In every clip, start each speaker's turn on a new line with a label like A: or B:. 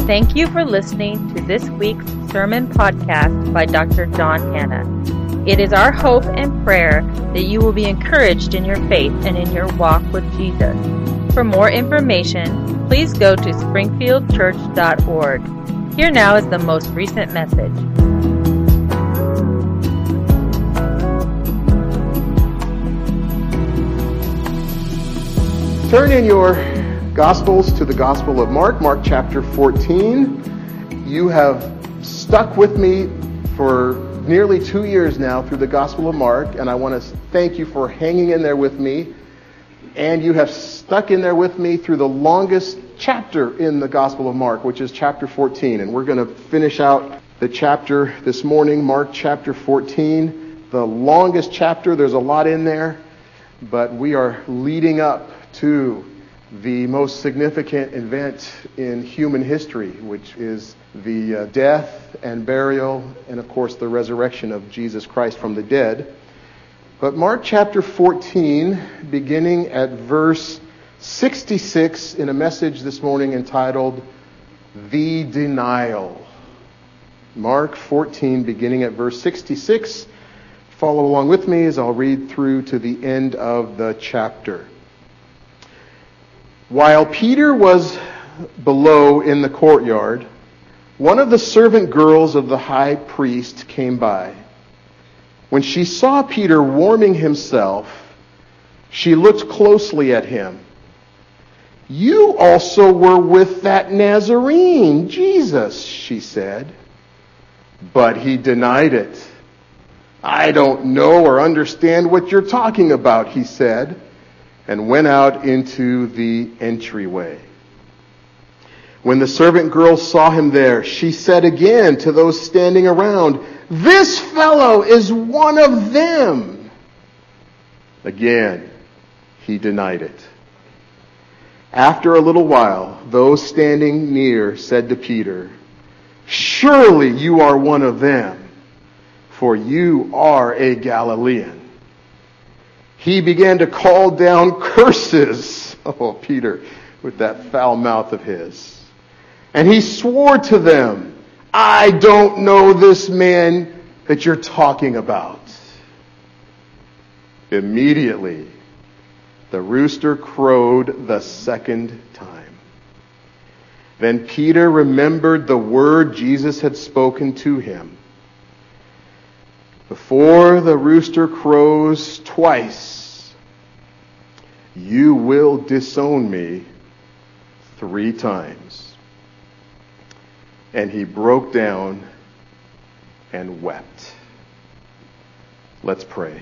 A: Thank you for listening to this week's sermon podcast by Dr. John Hanna. It is our hope and prayer that you will be encouraged in your faith and in your walk with Jesus. For more information, please go to springfieldchurch.org. Here now is the most recent message.
B: Turn in your Gospels to the Gospel of Mark, Mark chapter 14. You have stuck with me for nearly 2 years now through the Gospel of Mark, and I want to thank you for hanging in there with me. And you have stuck in there with me through the longest chapter in the Gospel of Mark, which is chapter 14. And we're going to finish out the chapter this morning, Mark chapter 14. The longest chapter, there's a lot in there, but we are leading up to the most significant event in human history, which is the death and burial and, of course, the resurrection of Jesus Christ from the dead. But Mark chapter 14, beginning at verse 66, in a message this morning entitled, The Denial. Mark 14, beginning at verse 66. Follow along with me as I'll read through to the end of the chapter. While Peter was below in the courtyard, one of the servant girls of the high priest came by. When she saw Peter warming himself, she looked closely at him. "You also were with that Nazarene, Jesus," she said. But he denied it. "I don't know or understand what you're talking about," he said, and went out into the entryway. When the servant girl saw him there, she said again to those standing around, "This fellow is one of them." Again, he denied it. After a little while, those standing near said to Peter, "Surely you are one of them, for you are a Galilean." He began to call down curses. Oh, Peter, with that foul mouth of his. And he swore to them, "I don't know this man that you're talking about." Immediately, the rooster crowed the second time. Then Peter remembered the word Jesus had spoken to him. "Before the rooster crows twice, you will disown me 3 times. And he broke down and wept. Let's pray.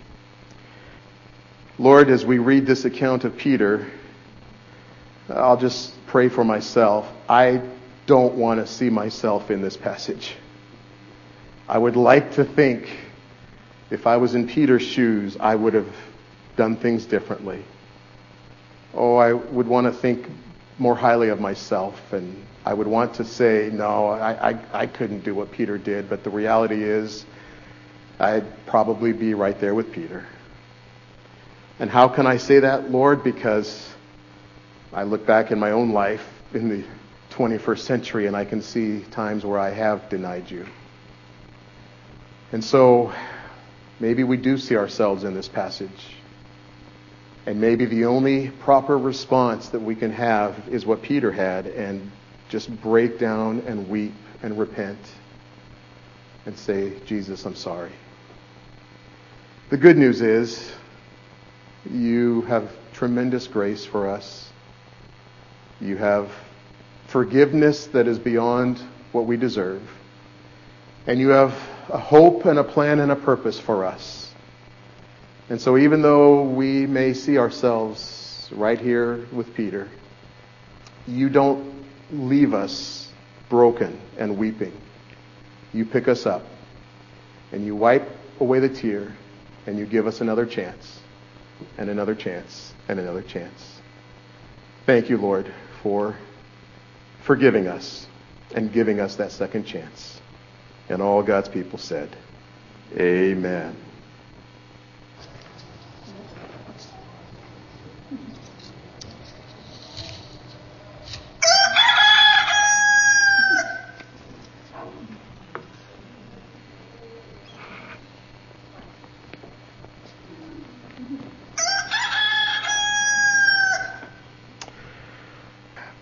B: Lord, as we read this account of Peter, I'll just pray for myself. I don't want to see myself in this passage. I would like to think if I was in Peter's shoes, I would have done things differently. Oh, I would want to think more highly of myself, and I would want to say, no, I couldn't do what Peter did, but the reality is I'd probably be right there with Peter. And how can I say that, Lord? Because I look back in my own life in the 21st century and I can see times where I have denied you. And so maybe we do see ourselves in this passage. And maybe the only proper response that we can have is what Peter had, and just break down and weep and repent and say, "Jesus, I'm sorry." The good news is you have tremendous grace for us. You have forgiveness that is beyond what we deserve. And you have a hope and a plan and a purpose for us. And so even though we may see ourselves right here with Peter, you don't leave us broken and weeping. You pick us up and you wipe away the tear and you give us another chance and another chance and another chance. Thank you, Lord, for forgiving us and giving us that second chance. And all God's people said, Amen.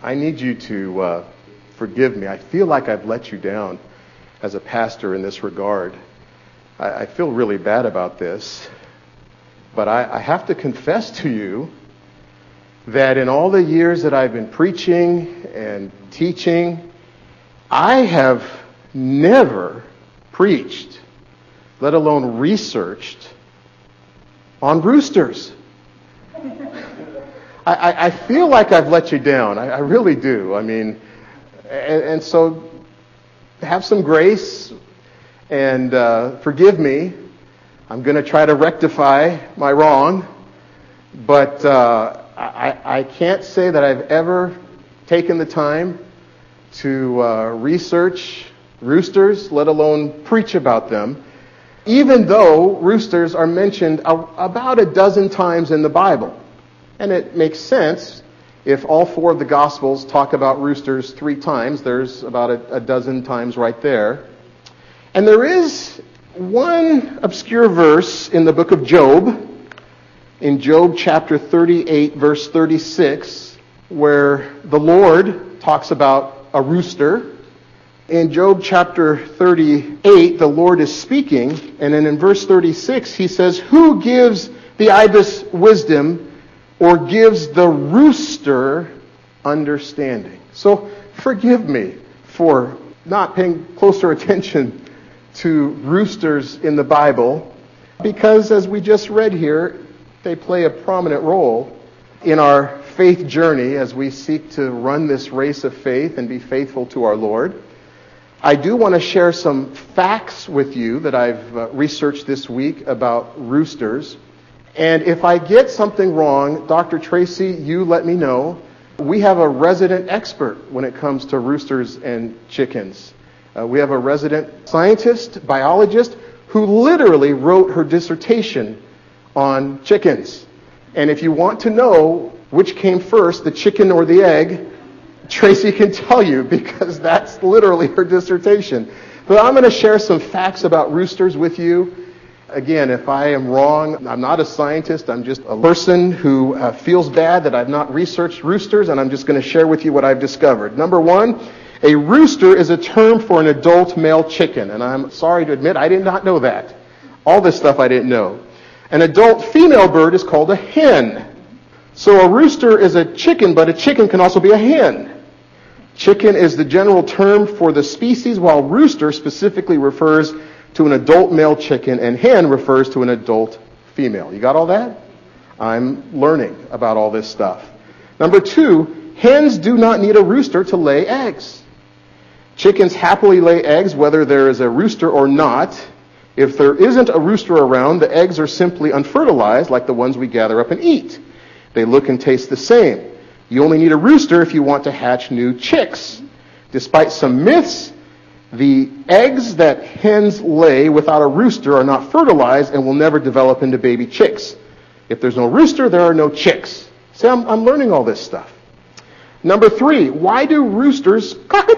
B: I need you to forgive me. I feel like I've let you down as a pastor in this regard. I feel really bad about this. But I have to confess to you that in all the years that I've been preaching and teaching, I have never preached, let alone researched, on roosters. I feel like I've let you down. I really do. I mean, and so have some grace and forgive me. I'm going to try to rectify my wrong, but I can't say that I've ever taken the time to research roosters, let alone preach about them, even though roosters are mentioned about a dozen times in the Bible. And it makes sense. If all four of the Gospels talk about roosters 3 times, there's about a dozen times right there. And there is one obscure verse in the book of Job, in Job chapter 38, verse 36, where the Lord talks about a rooster. In Job chapter 38, the Lord is speaking, and then in verse 36, he says, "Who gives the ibis wisdom, or gives the rooster understanding?" So forgive me for not paying closer attention to roosters in the Bible, because as we just read here, they play a prominent role in our faith journey as we seek to run this race of faith and be faithful to our Lord. I do want to share some facts with you that I've researched this week about roosters. And if I get something wrong, Dr. Tracy, you let me know. We have a resident expert when it comes to roosters and chickens. We have a resident scientist, biologist, who literally wrote her dissertation on chickens. And if you want to know which came first, the chicken or the egg, Tracy can tell you, because that's literally her dissertation. But I'm going to share some facts about roosters with you. Again, if I am wrong, I'm not a scientist. I'm just a person who feels bad that I've not researched roosters, and I'm just going to share with you what I've discovered. Number one, a rooster is a term for an adult male chicken. And I'm sorry to admit, I did not know that. All this stuff I didn't know. An adult female bird is called a hen. So a rooster is a chicken, but a chicken can also be a hen. Chicken is the general term for the species, while rooster specifically refers to an adult male chicken, and hen refers to an adult female. You got all that? I'm learning about all this stuff. Number two, hens do not need a rooster to lay eggs. Chickens happily lay eggs whether there is a rooster or not. If there isn't a rooster around, the eggs are simply unfertilized, like the ones we gather up and eat. They look and taste the same. You only need a rooster if you want to hatch new chicks. Despite some myths, the eggs that hens lay without a rooster are not fertilized and will never develop into baby chicks. If there's no rooster, there are no chicks. See, I'm learning all this stuff. Number three, why do roosters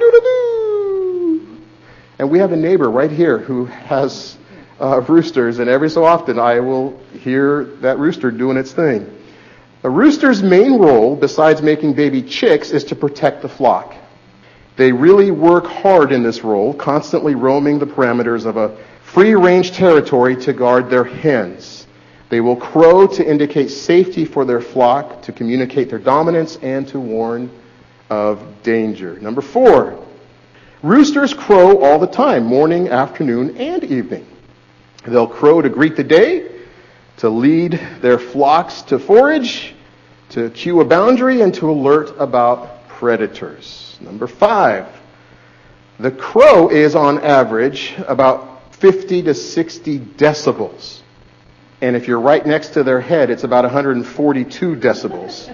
B: cock-a-doodle-doo? And we have a neighbor right here who has roosters, and every so often I will hear that rooster doing its thing. A rooster's main role, besides making baby chicks, is to protect the flock. They really work hard in this role, constantly roaming the parameters of a free-range territory to guard their hens. They will crow to indicate safety for their flock, to communicate their dominance, and to warn of danger. Number four, roosters crow all the time, morning, afternoon, and evening. They'll crow to greet the day, to lead their flocks to forage, to cue a boundary, and to alert about predators. Number five, the crow is on average about 50 to 60 decibels. And if you're right next to their head, it's about 142 decibels.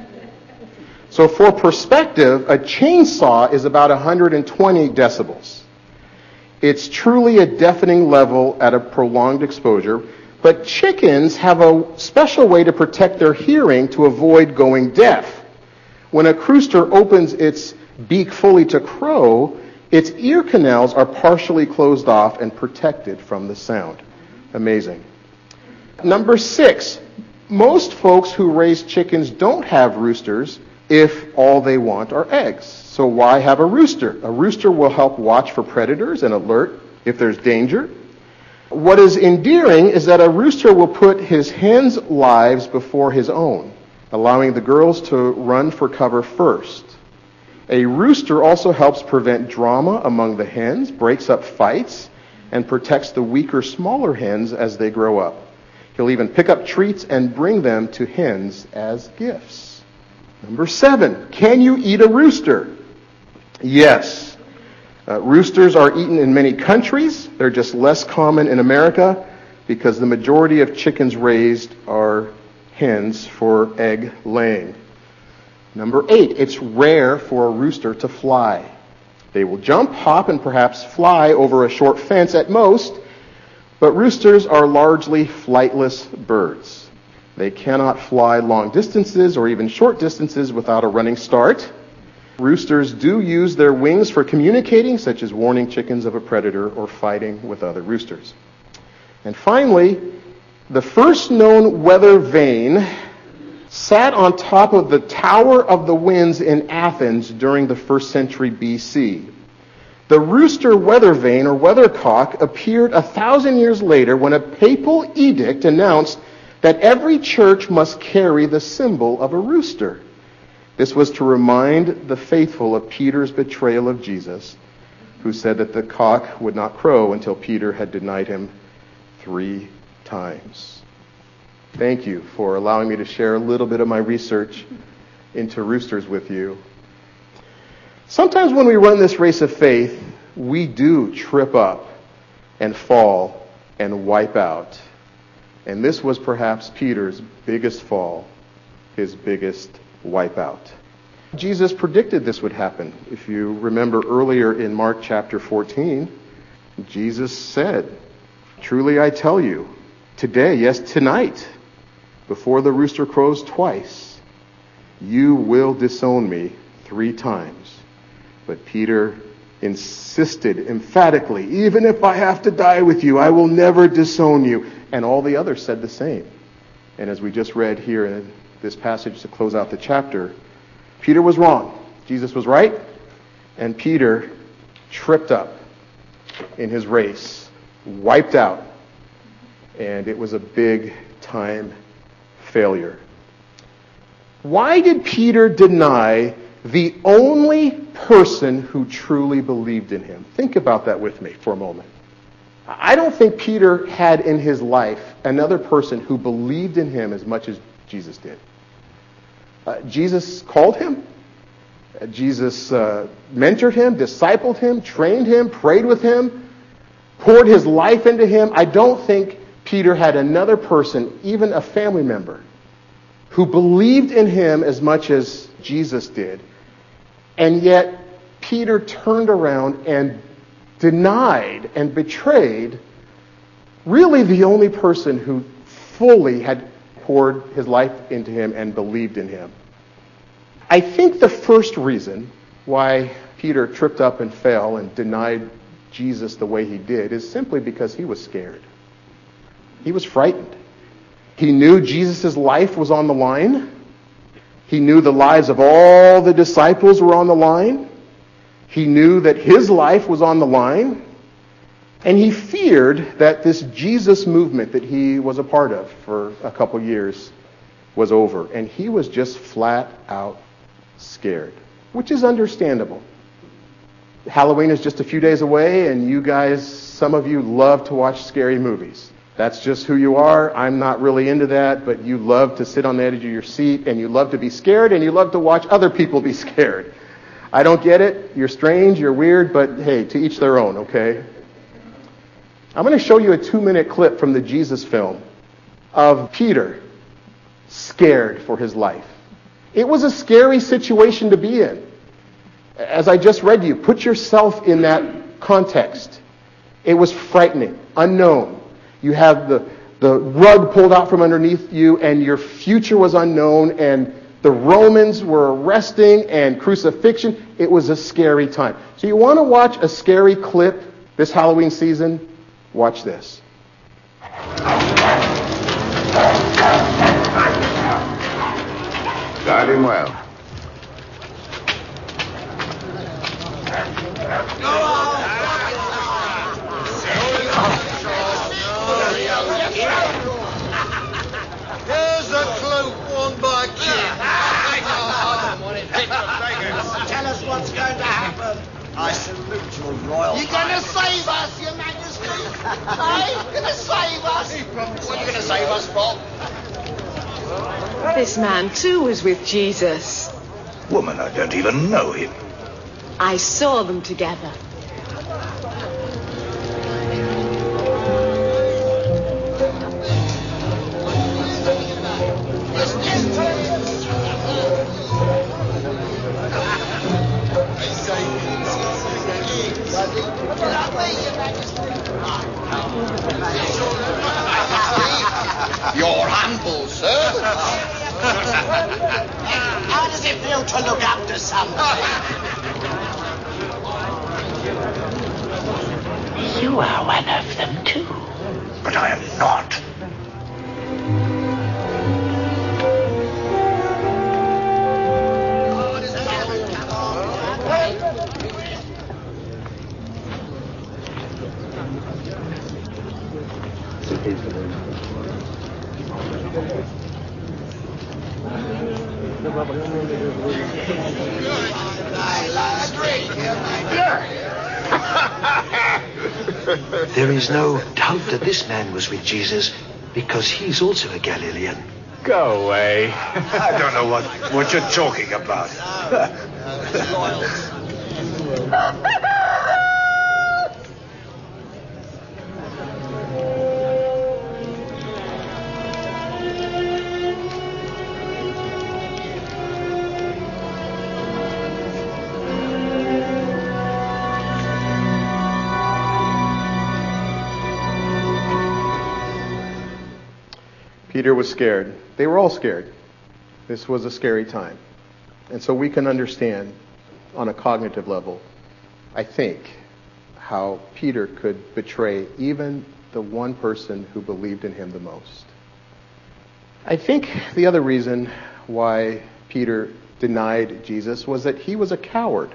B: So for perspective, a chainsaw is about 120 decibels. It's truly a deafening level at a prolonged exposure. But chickens have a special way to protect their hearing to avoid going deaf. When a rooster opens its beak fully to crow, its ear canals are partially closed off and protected from the sound. Amazing. Number six, most folks who raise chickens don't have roosters if all they want are eggs. So why have a rooster? A rooster will help watch for predators and alert if there's danger. What is endearing is that a rooster will put his hens' lives before his own, allowing the girls to run for cover first. A rooster also helps prevent drama among the hens, breaks up fights, and protects the weaker, smaller hens as they grow up. He'll even pick up treats and bring them to hens as gifts. Number 7, can you eat a rooster? Yes. Roosters are eaten in many countries. They're just less common in America because the majority of chickens raised are hens for egg laying. Number 8, it's rare for a rooster to fly. They will jump, hop, and perhaps fly over a short fence at most, but roosters are largely flightless birds. They cannot fly long distances or even short distances without a running start. Roosters do use their wings for communicating, such as warning chickens of a predator or fighting with other roosters. And finally, the first known weather vane sat on top of the Tower of the Winds in Athens during the 1st century BC. The rooster weather vane or weathercock appeared 1,000 years later when a papal edict announced that every church must carry the symbol of a rooster. This was to remind the faithful of Peter's betrayal of Jesus, who said that the cock would not crow until Peter had denied him 3 times. Thank you for allowing me to share a little bit of my research into roosters with you. Sometimes when we run this race of faith, we do trip up and fall and wipe out. And this was perhaps Peter's biggest fall, his biggest wipeout. Jesus predicted this would happen. If you remember earlier in Mark chapter 14, Jesus said, "Truly I tell you, today, yes, tonight, before the rooster crows twice, you will disown me 3 times. But Peter insisted emphatically, "Even if I have to die with you, I will never disown you." And all the others said the same. And as we just read here in this passage to close out the chapter, Peter was wrong. Jesus was right. And Peter tripped up in his race, wiped out. And it was a big time failure. Why did Peter deny the only person who truly believed in him? Think about that with me for a moment. I don't think Peter had in his life another person who believed in him as much as Jesus did. Jesus called him. Jesus mentored him, discipled him, trained him, prayed with him, poured his life into him. I don't think Peter had another person, even a family member, who believed in him as much as Jesus did. And yet, Peter turned around and denied and betrayed really the only person who fully had poured his life into him and believed in him. I think the first reason why Peter tripped up and fell and denied Jesus the way he did is simply because he was scared. He was frightened. He knew Jesus' life was on the line. He knew the lives of all the disciples were on the line. He knew that his life was on the line. And he feared that this Jesus movement that he was a part of for a couple years was over. And he was just flat out scared, which is understandable. Halloween is just a few days away, and you guys, some of you love to watch scary movies. That's just who you are. I'm not really into that, but you love to sit on the edge of your seat, and you love to be scared, and you love to watch other people be scared. I don't get it. You're strange, you're weird, but hey, to each their own, okay? I'm going to show you a 2-minute clip from the Jesus film of Peter scared for his life. It was a scary situation to be in. As I just read to you, put yourself in that context. It was frightening, unknown. You have the rug pulled out from underneath you, and your future was unknown, and the Romans were arresting and crucifixion. It was a scary time. So you want to watch a scary clip this Halloween season? Watch this.
C: Guard him well. Here's a cloak worn by King.
D: Tell us what's going to happen. I salute your royal.
C: You're going to save us, Your Majesty? You're going to save us? What are you going to save us from?
E: This man, too, was with Jesus.
F: Woman, I don't even know him.
E: I saw them together.
C: Your humble servant.
D: How does it feel to look up to somebody?
G: You are one of them too.
F: But I am not.
H: There is no doubt that this man was with Jesus because he's also a Galilean.
I: Go away.
F: I don't know what you're talking about.
B: Peter was scared. They were all scared. This was a scary time. And so we can understand on a cognitive level, I think, how Peter could betray even the one person who believed in him the most. I think the other reason why Peter denied Jesus was that he was a coward.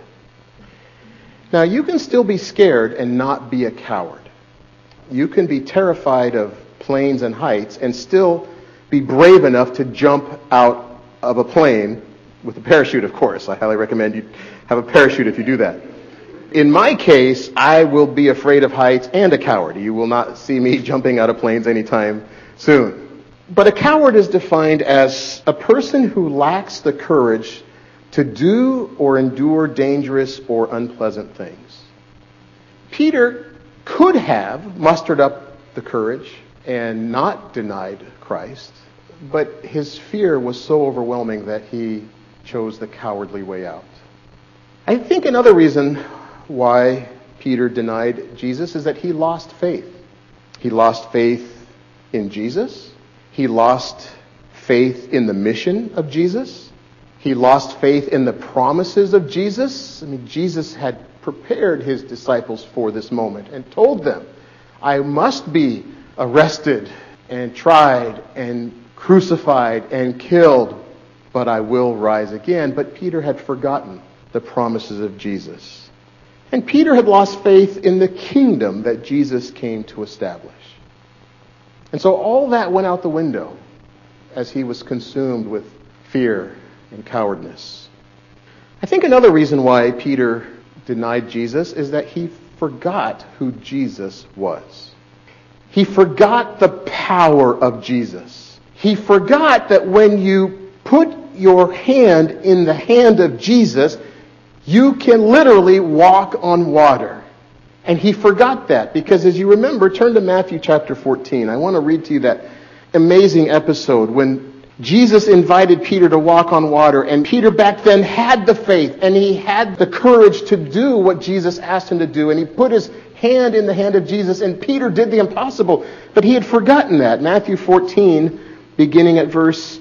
B: Now, you can still be scared and not be a coward. You can be terrified of planes and heights and still be brave enough to jump out of a plane with a parachute, of course. I highly recommend you have a parachute if you do that. In my case, I will be afraid of heights and a coward. You will not see me jumping out of planes anytime soon. But a coward is defined as a person who lacks the courage to do or endure dangerous or unpleasant things. Peter could have mustered up the courage and not denied Christ, but his fear was so overwhelming that he chose the cowardly way out. I think another reason why Peter denied Jesus is that he lost faith. He lost faith in Jesus. He lost faith in the mission of Jesus. He lost faith in the promises of Jesus. I mean, Jesus had prepared his disciples for this moment and told them, I must be arrested and tried and crucified and killed, but I will rise again. But Peter had forgotten the promises of Jesus. And Peter had lost faith in the kingdom that Jesus came to establish. And so all that went out the window as he was consumed with fear and cowardness. I think another reason why Peter denied Jesus is that he forgot who Jesus was. He forgot the power of Jesus. He forgot that when you put your hand in the hand of Jesus, you can literally walk on water. And he forgot that because, as you remember, turn to Matthew chapter 14. I want to read to you that amazing episode when Jesus invited Peter to walk on water, and Peter back then had the faith and he had the courage to do what Jesus asked him to do, and he put his hand in the hand of Jesus, and Peter did the impossible, but he had forgotten that. Matthew 14, beginning at verse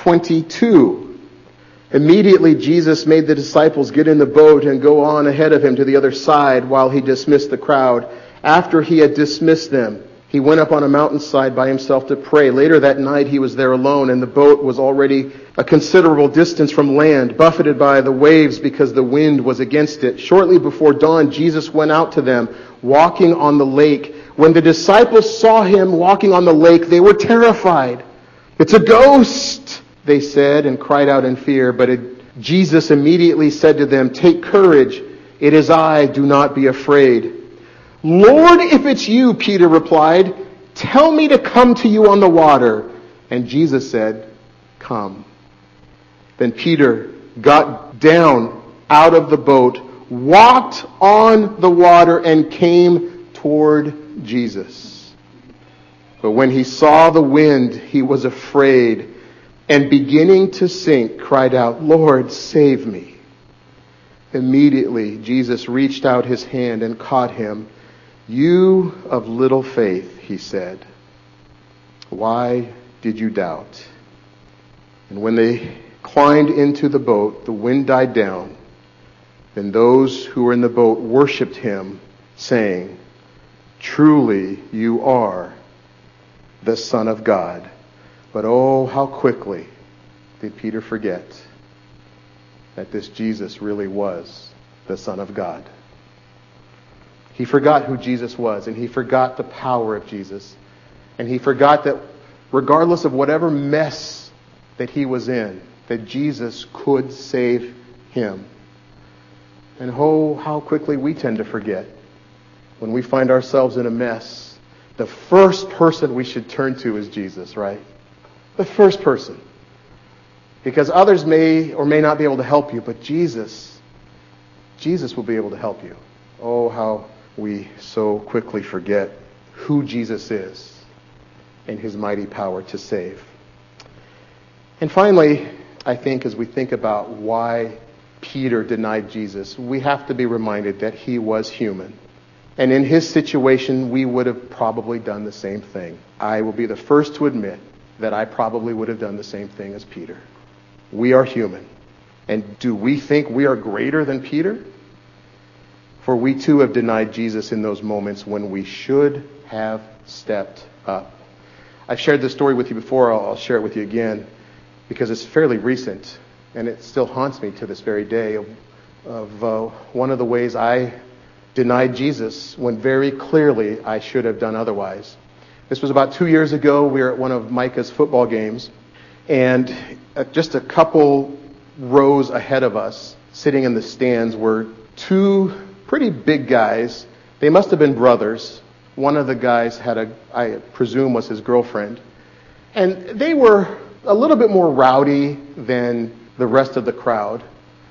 B: 22. Immediately Jesus made the disciples get in the boat and go on ahead of him to the other side while he dismissed the crowd. After he had dismissed them, he went up on a mountainside by himself to pray. Later that night he was there alone, and the boat was already a considerable distance from land, buffeted by the waves because the wind was against it. Shortly before dawn, Jesus went out to them, walking on the lake. When the disciples saw him walking on the lake, they were terrified. "It's a ghost," they said, and cried out in fear. But Jesus immediately said to them, "Take courage, it is I, do not be afraid." "Lord, if it's you," Peter replied, "tell me to come to you on the water." And Jesus said, "Come." Then Peter got down out of the boat, walked on the water, and came toward Jesus. But when he saw the wind, he was afraid, and beginning to sink, cried out, "Lord, save me." Immediately Jesus reached out his hand and caught him. "You of little faith," he said, "why did you doubt?" And when they climbed into the boat, the wind died down. Then those who were in the boat worshipped him, saying, "Truly you are the Son of God." But oh, how quickly did Peter forget that this Jesus really was the Son of God. He forgot who Jesus was, and he forgot the power of Jesus. And he forgot that regardless of whatever mess that he was in, that Jesus could save him. And oh, how quickly we tend to forget when we find ourselves in a mess. The first person we should turn to is Jesus, right? The first person. Because others may or may not be able to help you, but Jesus will be able to help you. Oh, how we so quickly forget who Jesus is and his mighty power to save. And finally, I think as we think about why Peter denied Jesus, we have to be reminded that he was human. And in his situation, we would have probably done the same thing. I will be the first to admit that I probably would have done the same thing as Peter. We are human. And do we think we are greater than Peter? For we too have denied Jesus in those moments when we should have stepped up. I've shared this story with you before. I'll share it with you again because it's fairly recent and it still haunts me to this very day of one of the ways I denied Jesus when very clearly I should have done otherwise. This was about 2 years ago. We were at one of Micah's football games, and just a couple rows ahead of us, sitting in the stands, were two pretty big guys. They must have been brothers. One of the guys had I presume was his girlfriend. And they were a little bit more rowdy than the rest of the crowd.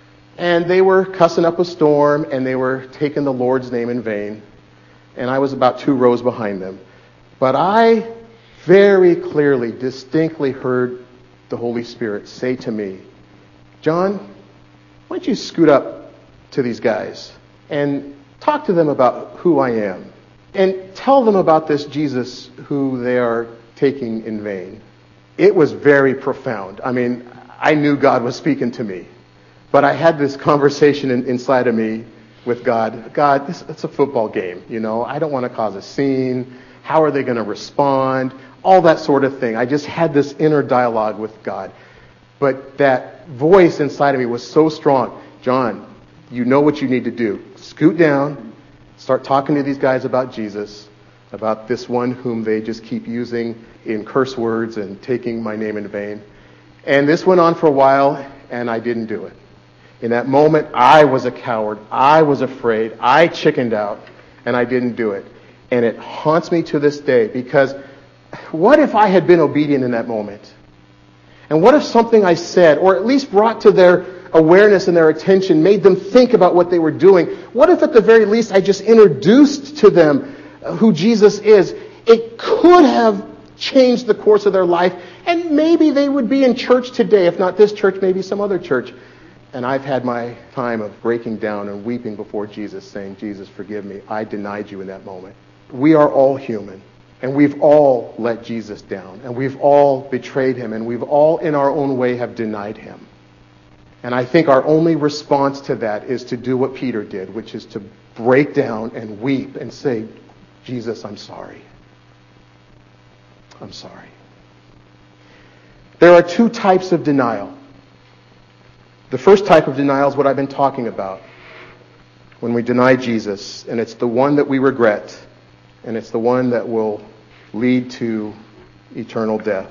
B: And they were cussing up a storm, and they were taking the Lord's name in vain. And I was about 2 rows behind them. But I very clearly, distinctly heard the Holy Spirit say to me, "John, why don't you scoot up to these guys and talk to them about who I am and tell them about this Jesus who they are taking in vain." It was very profound. I mean, I knew God was speaking to me. But I had this conversation inside of me with God. God, it's a football game, you know. I don't want to cause a scene. How are they going to respond? All that sort of thing. I just had this inner dialogue with God. But that voice inside of me was so strong. "John, you know what you need to do. Scoot down. Start talking to these guys about Jesus, about this one whom they just keep using in curse words and taking my name in vain." And this went on for a while, and I didn't do it. In that moment, I was a coward. I was afraid. I chickened out, and I didn't do it. And it haunts me to this day, because what if I had been obedient in that moment? And what if something I said, or at least brought to their awareness and their attention, made them think about what they were doing? What if at the very least I just introduced to them who Jesus is? It could have changed the course of their life, and maybe they would be in church today. If not this church, maybe some other church. And I've had my time of breaking down and weeping before Jesus, saying, "Jesus, forgive me. I denied you in that moment." We are all human, and we've all let Jesus down, and we've all betrayed him, and we've all in our own way have denied him. And I think our only response to that is to do what Peter did, which is to break down and weep and say, "Jesus, I'm sorry. I'm sorry." There are two types of denial. The first type of denial is what I've been talking about. When we deny Jesus, and it's the one that we regret, and it's the one that will lead to eternal death.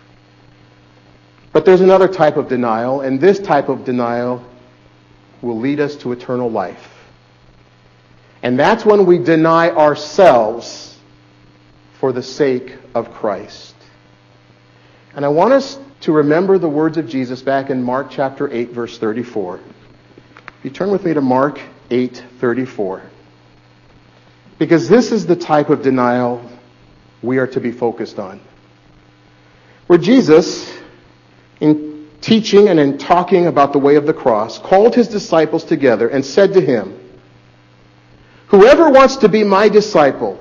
B: But there's another type of denial, and this type of denial will lead us to eternal life. And that's when we deny ourselves for the sake of Christ. And I want us to remember the words of Jesus back in Mark chapter 8, verse 34. If you turn with me to Mark 8:34. Because this is the type of denial we are to be focused on. Where Jesus, in teaching and in talking about the way of the cross, called his disciples together and said to him, "Whoever wants to be my disciple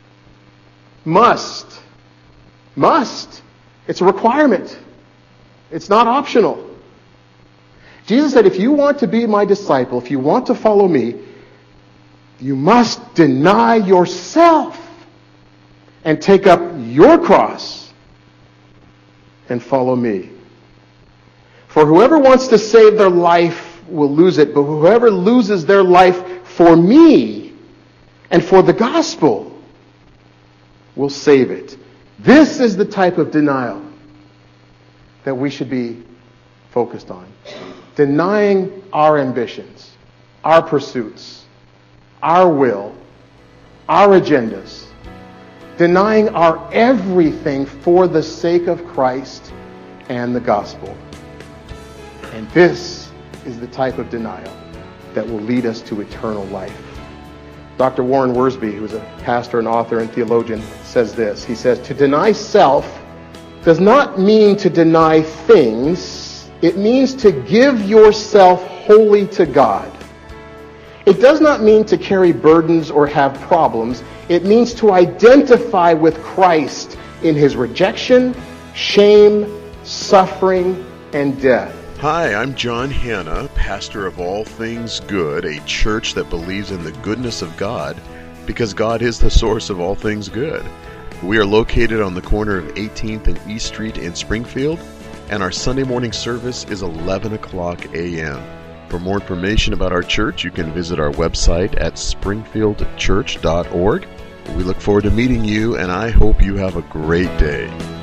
B: must. It's a requirement. It's not optional. Jesus said, if you want to be my disciple, if you want to follow me, you must deny yourself and take up your cross and follow me. For whoever wants to save their life will lose it, but whoever loses their life for me and for the gospel will save it." This is the type of denial that we should be focused on. Denying our ambitions, our pursuits, our will, our agendas. Denying our everything for the sake of Christ and the gospel. And this is the type of denial that will lead us to eternal life. Dr. Warren Wiersbe, who is a pastor and author and theologian, says this. He says, "To deny self does not mean to deny things. It means to give yourself wholly to God. It does not mean to carry burdens or have problems. It means to identify with Christ in his rejection, shame, suffering, and death."
I: Hi, I'm John Hanna, pastor of All Things Good, a church that believes in the goodness of God because God is the source of all things good. We are located on the corner of 18th and East Street in Springfield, and our Sunday morning service is 11 o'clock a.m. For more information about our church, you can visit our website at springfieldchurch.org. We look forward to meeting you, and I hope you have a great day.